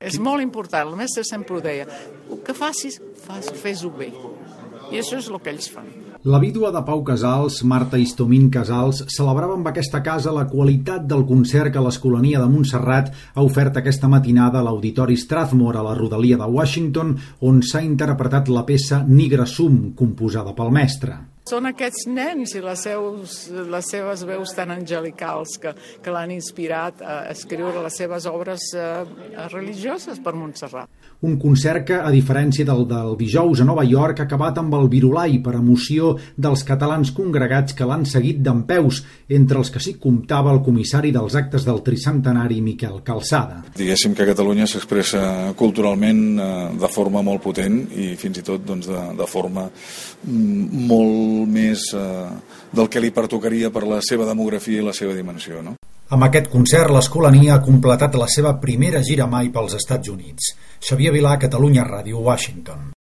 És molt important, el mestre sempre ho deia. El que facis, fes-ho bé. I això és el que ells fan. La vídua de Pau Casals, Marta Istomín Casals, celebrava amb aquesta casa la qualitat del concert que l'Escolania de Montserrat ha ofert aquesta matinada a l'Auditori Strathmore, a la rodalia de Washington, on s'ha interpretat la peça Nigre Sum, composada pel mestre. Són aquests nens i les seves veus tan angelicals que l'han inspirat a escriure les seves obres religioses per Montserrat. Un concert que, a diferència del dijous a Nova York, ha acabat amb el virulai per emoció dels catalans congregats que l'han seguit dempeus, entre els que s'hi comptava el comissari dels actes del tricentenari, Miquel Calçada. Diguéssim que Catalunya s'expressa culturalment de forma molt potent i fins i tot de forma molt més del que li pertocaria per la seva demografia i la seva dimensió, no? Amb aquest concert, l'Escolania ha completat la seva primera gira mai pels Estats Units. Xavier Vilà, Catalunya Ràdio, Washington.